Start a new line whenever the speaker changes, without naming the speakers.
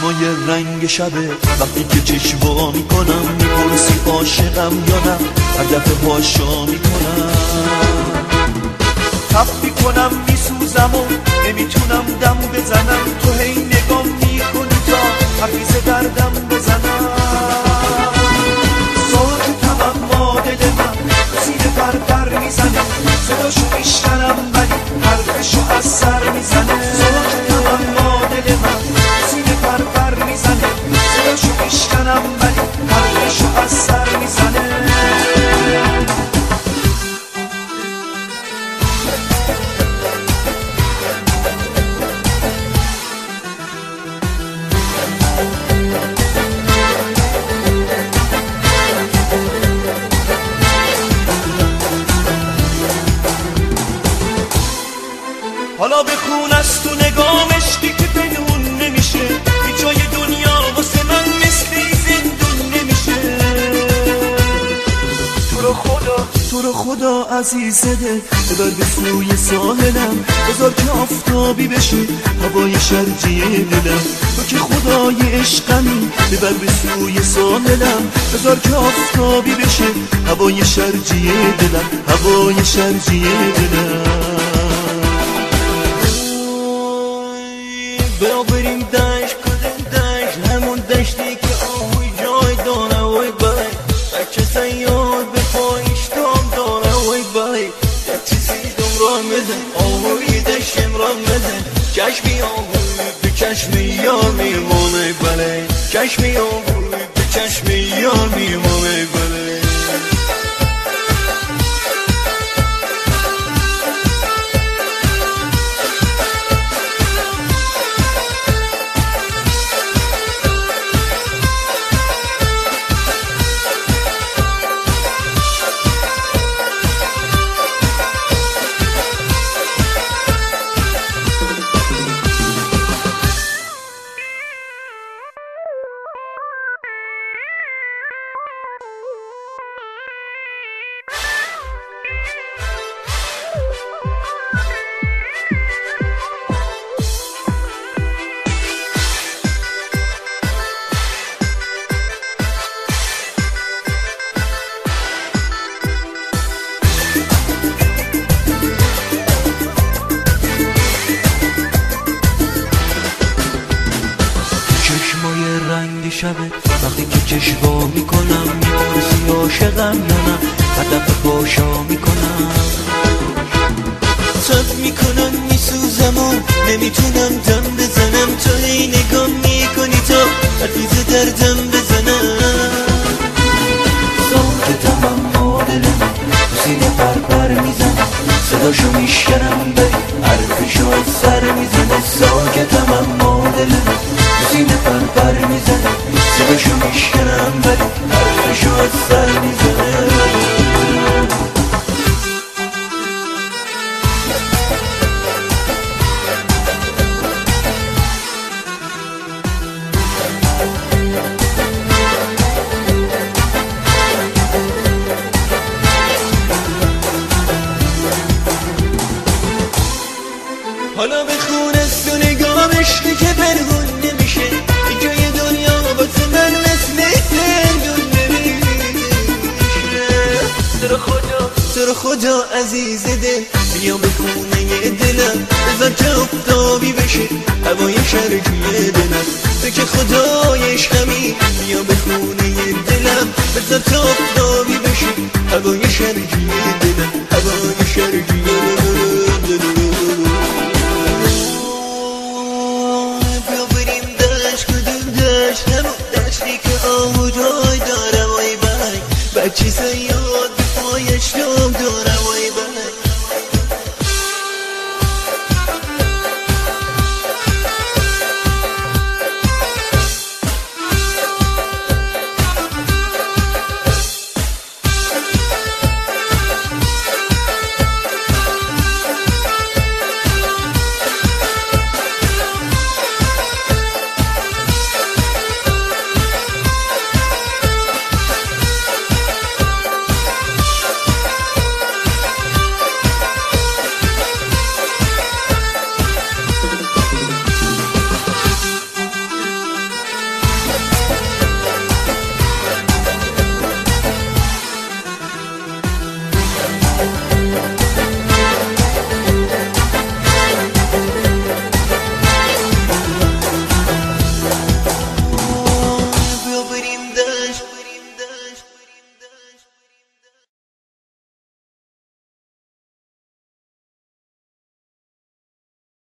چشمای رنگ شبه وقتی که چشمو میکنم میپرسی عاشقم یا نه، هر دفعه هاشا میکنم تف میکنم میسوزم و نمیتونم دم بزنم، تو هی نگام میکنی تا حفیظ دردم بزنم. ساکتم اما دل من سینه پر میزنه، صداشو میشنم ولی حرفشو از سر میزنه. ساکتم اما دل من سینه پر میزنه، صداشو میشنم ولی حرفشو از سر میزنه. حالا بخون از تو نگام عشقی که پنهون نمیشه، هیچ جای دنیا واسه من مثل زندون نمیشه. تو رو خدا عزیز دل ببر به سوی ساحلم، بذار که آفتابی بشه هوای شرجی دلم. تو که خدای عشقمی ببر به سوی ساحلم، بذار که آفتابی بشه هوای شرجی دلم، هوای شرجی دلم. بریم دشت کدوم دشت، همون دشتی که آهوی جای داره وای بای، بچه سیاد به پایشتام داره وای بای. یک چیزی دم را مزن آهوی دشتم را مزن، چشمی آهوی به چشم یار میمونه بله، چشمی آهوی به چشم یار میمونه بله. رنگ شبه وقتی که چشوا میکنم میپرسی عاشقم یا نه، هدف باشا میکنم تف میکنم میسوزم و نمیتونم دم بزنم، تو هی نگام میکنی تا حفیظ دردم بزنم. ساکتم اما دلم سینه پر میزنه، صداشو میشنم ولی حرفشو از سر میزنه. ساکتم اما دلم سینه پر میزنه، صداشو میشنم ولی حرفشو از سر میزنه. حالا بخون از تو نگام عشقی که پنهون نمیشه، هیچ جای دنیا واسه من مثل زندون نمیشه. تو رو خدا عزیز دل بیا به خونه دلم، بذار که آفتابی بشه هوای شرجی دلم. تو که خدای عشقمی بیا به خونه دلم، بذار که آفتابی بشه هوای شرجی دلم، هوای شرجی دلم. دشتی که آهو جای داره وای بای، بچه سیاد به پایش داره وای